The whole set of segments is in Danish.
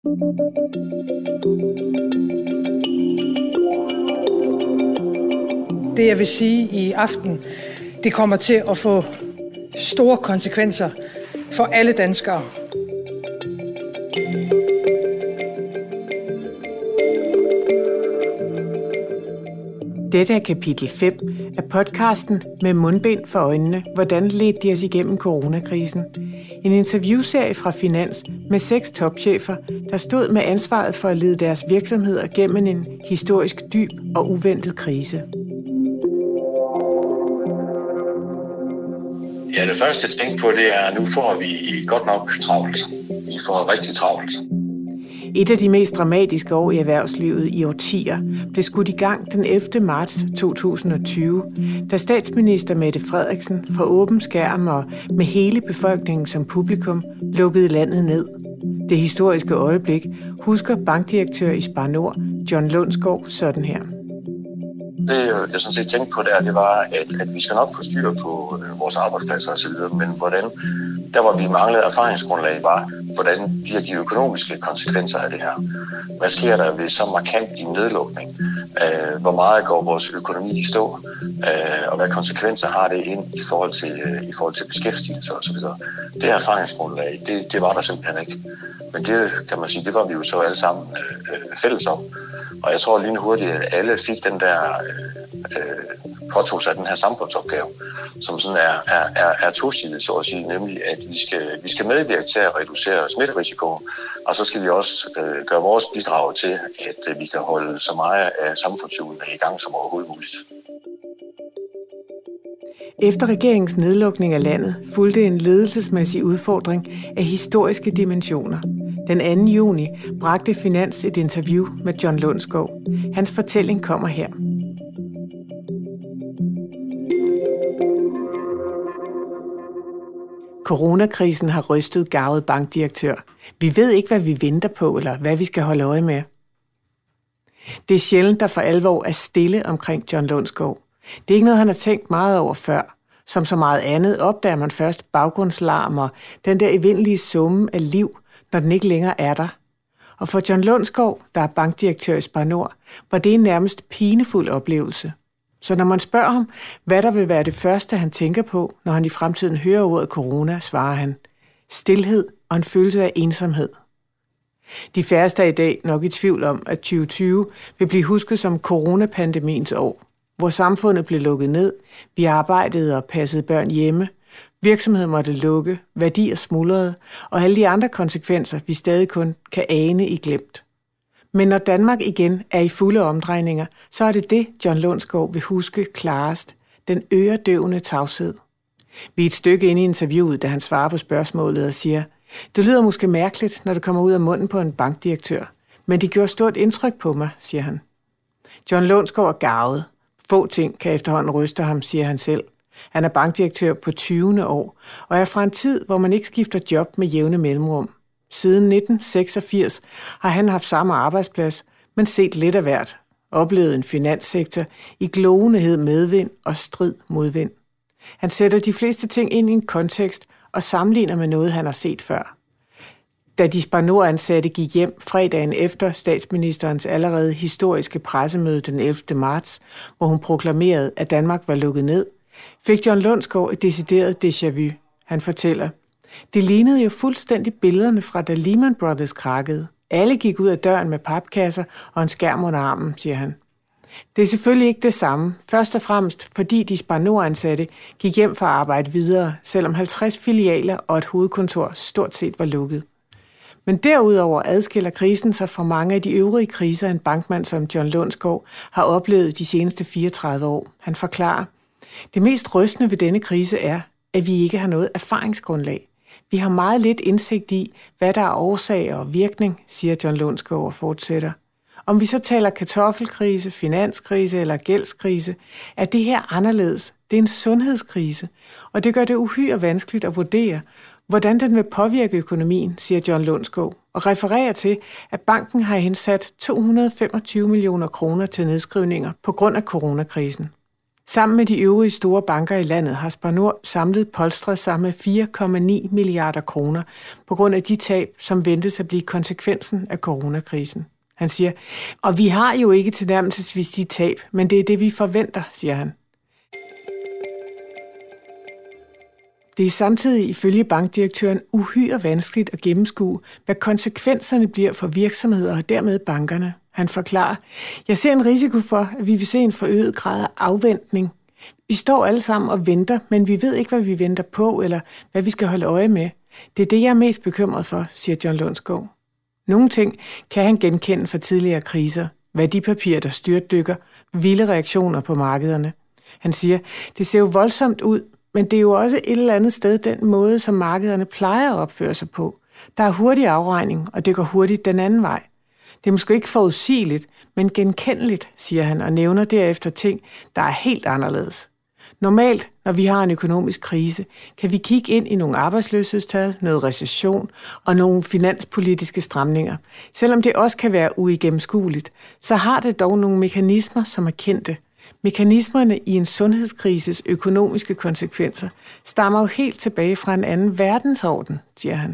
Det jeg vil sige i aften, det kommer til at få store konsekvenser for alle danskere. Dette er kapitel 5 af podcasten Med mundbind for øjnene. Hvordan ledte de os igennem coronakrisen? En interviewserie fra Finans med 6 topchefer, der stod med ansvaret for at lede deres virksomheder gennem en historisk dyb og uventet krise. Ja, det første jeg tænkte på, det er, at nu får vi godt nok travlt. Vi får rigtig travlt. Et af de mest dramatiske år i erhvervslivet i årtier blev skudt i gang den 11. marts 2020, da statsminister Mette Frederiksen fra åben skærm og med hele befolkningen som publikum lukkede landet ned. Det historiske øjeblik husker bankdirektør i Spar Nord, John Lundsgaard, sådan her. Det, jeg sådan set tænkte på der, det var, at vi skal nok få styr på vores arbejdspladser osv., men hvordan, der hvor vi manglede erfaringsgrundlag, var, hvordan bliver de økonomiske konsekvenser af det her? Hvad sker der ved så markant en nedlukning? Hvor meget går vores økonomi i stå? Og hvad konsekvenser har det ind i forhold til beskæftigelse osv.? Det erfaringsgrundlag, det var der simpelthen ikke. Men det kan man sige, det var vi jo så alle sammen fælles om. Og jeg tror lige hurtigt, at alle fik den der påtog sig den her samfundsopgave, som sådan er tosidig, så at sige, nemlig at vi skal medvirke til at reducere smitterisikoen, og så skal vi også gøre vores bidrag til, at vi kan holde så meget af samfundshjulene i gang som overhovedet muligt. Efter regeringens nedlukning af landet fulgte en ledelsesmæssig udfordring af historiske dimensioner. Den 2. juni bragte Finans et interview med John Lundsgaard. Hans fortælling kommer her. Coronakrisen har rystet garvet bankdirektør. Vi ved ikke, hvad vi venter på, eller hvad vi skal holde øje med. Det er sjældent, der for alvor er stille omkring John Lundsgaard. Det er ikke noget, han har tænkt meget over før. Som så meget andet opdager man først baggrundslarm og den der evindelige summe af liv, når den ikke længere er der. Og for John Lundsgaard, der er bankdirektør i Spar Nord, var det en nærmest pinefuld oplevelse. Så når man spørger ham, hvad der vil være det første, han tænker på, når han i fremtiden hører ordet corona, svarer han: stilhed og en følelse af ensomhed. De færreste er i dag nok i tvivl om, at 2020 vil blive husket som coronapandemiens år, hvor samfundet blev lukket ned, vi arbejdede og passede børn hjemme, virksomheden måtte lukke, værdier smuldrede, og alle de andre konsekvenser, vi stadig kun kan ane i glemt. Men når Danmark igen er i fulde omdrejninger, så er det John Lundsgaard vil huske klarest: den øredøvende tavshed. Vi er et stykke inde i interviewet, da han svarer på spørgsmålet og siger: det lyder måske mærkeligt, når det kommer ud af munden på en bankdirektør, men det gjorde stort indtryk på mig, siger han. John Lundsgaard er garvet. Få ting kan efterhånden ryste ham, siger han selv. Han er bankdirektør på 20. år, og er fra en tid, hvor man ikke skifter job med jævne mellemrum. Siden 1986 har han haft samme arbejdsplads, men set lidt af hvert. Oplevet en finanssektor i gloende medvind og strid modvind. Han sætter de fleste ting ind i en kontekst og sammenligner med noget, han har set før. Da de Spar Nord-ansatte gik hjem fredagen efter statsministerens allerede historiske pressemøde den 11. marts, hvor hun proklamerede, at Danmark var lukket ned, fik John Lundsgaard et decideret déjà vu. Han fortæller: det lignede jo fuldstændig billederne fra da Lehman Brothers krakkede. Alle gik ud af døren med papkasser og en skærm under armen, siger han. Det er selvfølgelig ikke det samme, først og fremmest fordi de Spar Nord-ansatte gik hjem for at arbejde videre, selvom 50 filialer og et hovedkontor stort set var lukket. Men derudover adskiller krisen sig fra mange af de øvrige kriser, en bankmand som John Lundsgaard har oplevet de seneste 34 år. Han forklarer: det mest rystende ved denne krise er, at vi ikke har noget erfaringsgrundlag. Vi har meget lidt indsigt i, hvad der er årsag og virkning, siger John Lundsgaard og fortsætter. Om vi så taler kartoffelkrise, finanskrise eller gældskrise, er det her anderledes. Det er en sundhedskrise, og det gør det uhyre vanskeligt at vurdere, hvordan den vil påvirke økonomien, siger John Lundsgaard, og refererer til, at banken har indsat 225 millioner kroner til nedskrivninger på grund af coronakrisen. Sammen med de øvrige store banker i landet har Spar Nord samlet polstret sammen med 4,9 milliarder kroner på grund af de tab, som ventes at blive konsekvensen af coronakrisen. Han siger, og vi har jo ikke tilnærmelsesvis de tab, men det er det, vi forventer, siger han. Det er samtidig ifølge bankdirektøren uhyre vanskeligt at gennemskue, hvad konsekvenserne bliver for virksomheder og dermed bankerne. Han forklarer, jeg ser en risiko for, at vi vil se en forøget grad af afventning. Vi står alle sammen og venter, men vi ved ikke, hvad vi venter på, eller hvad vi skal holde øje med. Det er det, jeg er mest bekymret for, siger John Lundsgaard. Nogle ting kan han genkende fra tidligere kriser. Værdipapirer, der styrtdykker, vilde reaktioner på markederne. Han siger, det ser jo voldsomt ud, men det er jo også et eller andet sted den måde, som markederne plejer at opføre sig på. Der er hurtig afregning, og det går hurtigt den anden vej. Det er måske ikke forudsigeligt, men genkendeligt, siger han, og nævner derefter ting, der er helt anderledes. Normalt, når vi har en økonomisk krise, kan vi kigge ind i nogle arbejdsløshedstal, noget recession og nogle finanspolitiske stramninger. Selvom det også kan være uigennemskueligt, så har det dog nogle mekanismer, som er kendte. Mekanismerne i en sundhedskrises økonomiske konsekvenser stammer jo helt tilbage fra en anden verdensorden, siger han.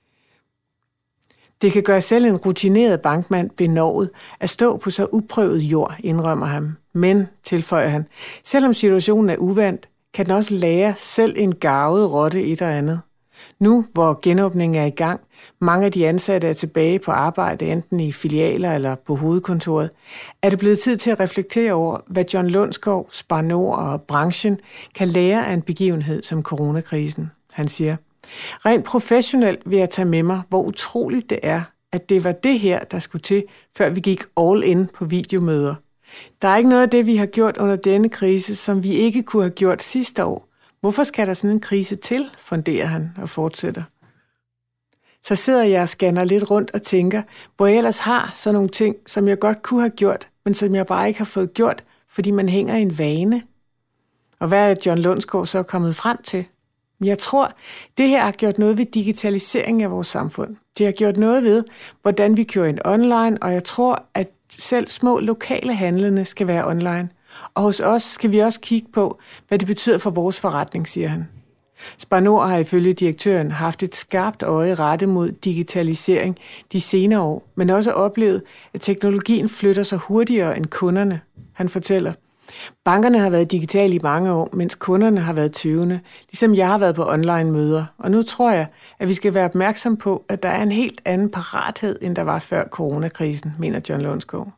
Det kan gøre selv en rutineret bankmand benovet at stå på så uprøvet jord, indrømmer han. Men, tilføjer han, selvom situationen er uvant, kan den også lære selv en garvet rotte et og andet. Nu, hvor genåbningen er i gang, mange af de ansatte er tilbage på arbejde, enten i filialer eller på hovedkontoret, er det blevet tid til at reflektere over, hvad John Lundsgaard, Spar Nord og branchen kan lære af en begivenhed som coronakrisen. Han siger, rent professionelt vil jeg tage med mig, hvor utroligt det er, at det var det her, der skulle til, før vi gik all in på videomøder. Der er ikke noget af det, vi har gjort under denne krise, som vi ikke kunne have gjort sidste år. Hvorfor skal der sådan en krise til, funderer han og fortsætter. Så sidder jeg og scanner lidt rundt og tænker, hvor jeg ellers har sådan nogle ting, som jeg godt kunne have gjort, men som jeg bare ikke har fået gjort, fordi man hænger i en vane. Og hvad er John Lundsgaard så kommet frem til? Jeg tror, det her har gjort noget ved digitaliseringen af vores samfund. Det har gjort noget ved, hvordan vi kører ind online, og jeg tror, at selv små lokale handlende skal være online. Og hos os skal vi også kigge på, hvad det betyder for vores forretning, siger han. Spar Nord har ifølge direktøren haft et skarpt øje rettet mod digitalisering de senere år, men også oplevet, at teknologien flytter sig hurtigere end kunderne. Han fortæller, bankerne har været digitale i mange år, mens kunderne har været tøvende, ligesom jeg har været på online-møder. Og nu tror jeg, at vi skal være opmærksom på, at der er en helt anden parathed, end der var før coronakrisen, mener John Lundsgaard.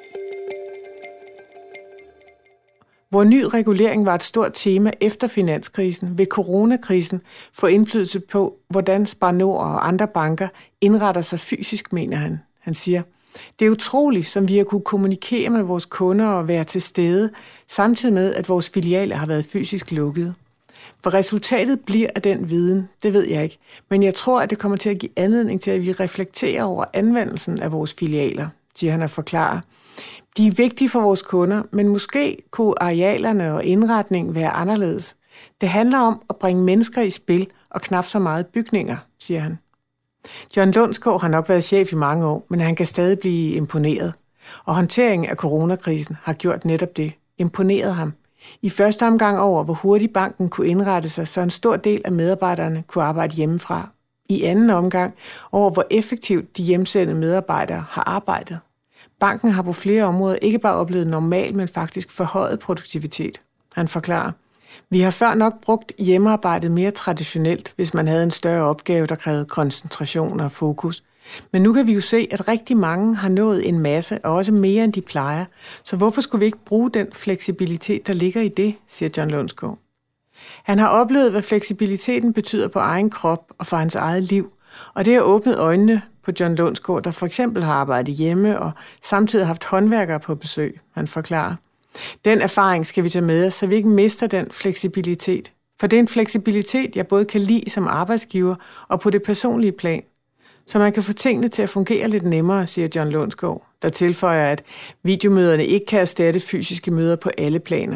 Hvor ny regulering var et stort tema efter finanskrisen, vil coronakrisen få indflydelse på, hvordan Spar Nord og andre banker indretter sig fysisk, mener han. Han siger, det er utroligt, som vi har kunne kommunikere med vores kunder og være til stede, samtidig med, at vores filialer har været fysisk lukkede. Hvad resultatet bliver af den viden, det ved jeg ikke, men jeg tror, at det kommer til at give anledning til, at vi reflekterer over anvendelsen af vores filialer, siger han og forklarer. De er vigtige for vores kunder, men måske kunne arealerne og indretningen være anderledes. Det handler om at bringe mennesker i spil og knap så meget bygninger, siger han. John Lundsgaard har nok været chef i mange år, men han kan stadig blive imponeret. Og håndteringen af coronakrisen har gjort netop det. Imponeret ham. I første omgang over, hvor hurtigt banken kunne indrette sig, så en stor del af medarbejderne kunne arbejde hjemmefra. I anden omgang over, hvor effektivt de hjemsendte medarbejdere har arbejdet. Banken har på flere områder ikke bare oplevet normal, men faktisk forhøjet produktivitet. Han forklarer, vi har før nok brugt hjemmearbejdet mere traditionelt, hvis man havde en større opgave, der krævede koncentration og fokus. Men nu kan vi jo se, at rigtig mange har nået en masse, og også mere end de plejer. Så hvorfor skulle vi ikke bruge den fleksibilitet, der ligger i det, siger John Lundsgaard. Han har oplevet, hvad fleksibiliteten betyder på egen krop og for hans eget liv, og det har åbnet øjnene på John Lundsgaard, der for eksempel har arbejdet hjemme og samtidig haft håndværkere på besøg, han forklarer. Den erfaring skal vi tage med os, så vi ikke mister den fleksibilitet. For det er en fleksibilitet, jeg både kan lide som arbejdsgiver og på det personlige plan. Så man kan få tingene til at fungere lidt nemmere, siger John Lundsgaard, der tilføjer, at videomøderne ikke kan erstatte fysiske møder på alle planer.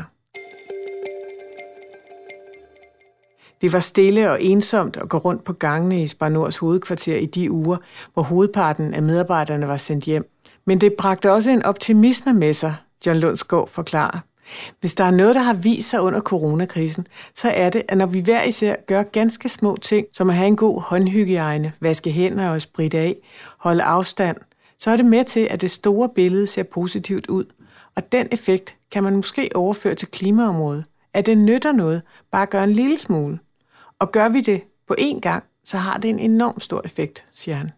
Det var stille og ensomt at gå rundt på gangene i Spar Nords hovedkvarter i de uger, hvor hovedparten af medarbejderne var sendt hjem. Men det bragte også en optimisme med sig, John Lundsgaard forklarer. Hvis der er noget, der har vist sig under coronakrisen, så er det, at når vi hver især gør ganske små ting, som at have en god håndhygiejne, vaske hænder og spritte af, holde afstand, så er det med til, at det store billede ser positivt ud. Og den effekt kan man måske overføre til klimaområdet. At det nytter noget, bare at gøre en lille smule. Og gør vi det på én gang, så har det en enorm stor effekt, siger han.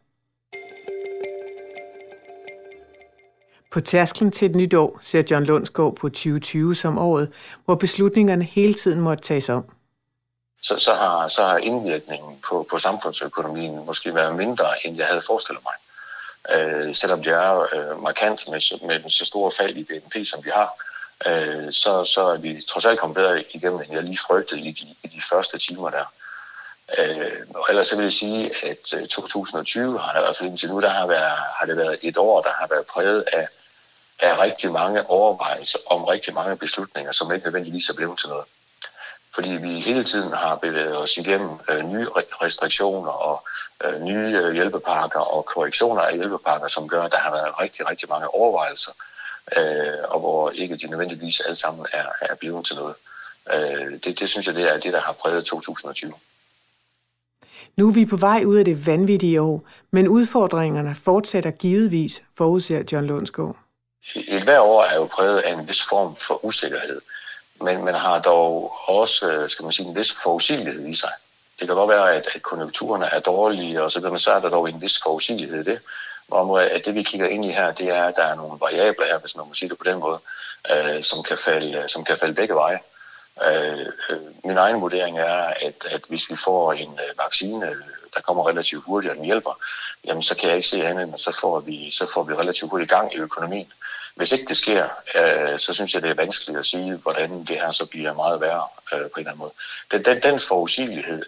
På tærsklen til et nyt år ser John Lundsgaard på 2020 som året, hvor beslutningerne hele tiden måtte tages om. Så har indvirkningen på samfundsøkonomien måske været mindre, end jeg havde forestillet mig. Selvom det er markant med så store fald i BNP, som vi har, så er vi trods alt kommet bedre igennem, end jeg lige frygtede i de første timer der. Og ellers vil jeg sige, at 2020 har der i hvert fald indtil nu, har det været et år, der har været præget af rigtig mange overvejelser om rigtig mange beslutninger, som ikke nødvendigvis er blevet til noget. Fordi vi hele tiden har bevæget os igennem nye restriktioner og nye hjælpepakker og korrektioner af hjælpepakker, som gør, at der har været rigtig, rigtig mange overvejelser, og hvor ikke de nødvendigvis alle sammen er blevet til noget. Det synes jeg, det er det, der har præget 2020. Nu er vi på vej ud af det vanvittige år, men udfordringerne fortsætter givetvis, forudser John Lundsgaard. Et hver år er jo præget af en vis form for usikkerhed, men man har dog også, skal man sige, en vis forudsigelighed i sig. Det kan godt være, at konjunkturerne er dårlige, og så er der dog en vis forudsigelighed i det. Hvor at det, vi kigger ind i her, det er, at der er nogle variabler her, hvis man må sige det på den måde, som kan falde begge veje. Min egen vurdering er, at hvis vi får en vaccine, der kommer relativt hurtigt og den hjælper, jamen så kan jeg ikke se andet end, at så får vi relativt hurtigt gang i økonomien. Hvis ikke det sker, så synes jeg, det er vanskeligt at sige, hvordan det her så bliver meget værre på en eller anden måde. Den forudsigelighed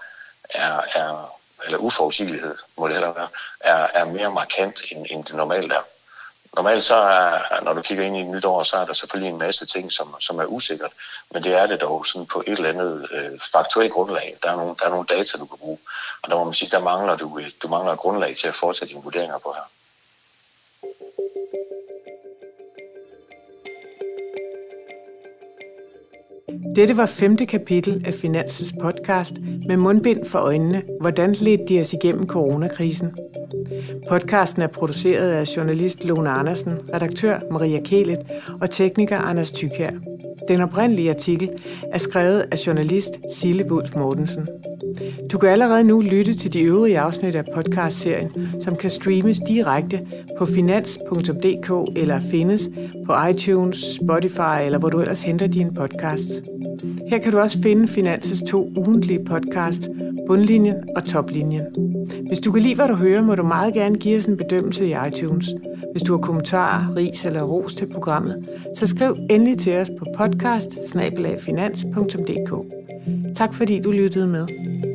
eller uforudsigelighed, må det heller være, er mere markant, end det normalt er. Normalt så når du kigger ind i et nyt år, så er der selvfølgelig en masse ting, som er usikkert, men det er det dog sådan på et eller andet faktuelt grundlag. Der er nogle data, du kan bruge, og der må man sige, der mangler du mangler et grundlag til at fortsætte dine vurderinger på her. Dette var 5. kapitel af Finans' podcast med mundbind for øjnene. Hvordan ledte de os igennem coronakrisen? Podcasten er produceret af journalist Lone Andersen, redaktør Maria Kehlet og tekniker Anders Thykier. Den oprindelige artikel er skrevet af journalist Sille Wulf Mortensen. Du kan allerede nu lytte til de øvrige afsnit af podcastserien, som kan streames direkte på finans.dk eller findes på iTunes, Spotify eller hvor du ellers henter dine podcasts. Her kan du også finde Finans' 2 ugentlige podcasts, Bundlinjen og Toplinjen. Hvis du kan lide, hvad du hører, må du meget gerne give os en bedømmelse i iTunes. Hvis du har kommentarer, ris eller ros til programmet, så skriv endelig til os på podcast@finans.dk. Tak fordi du lyttede med.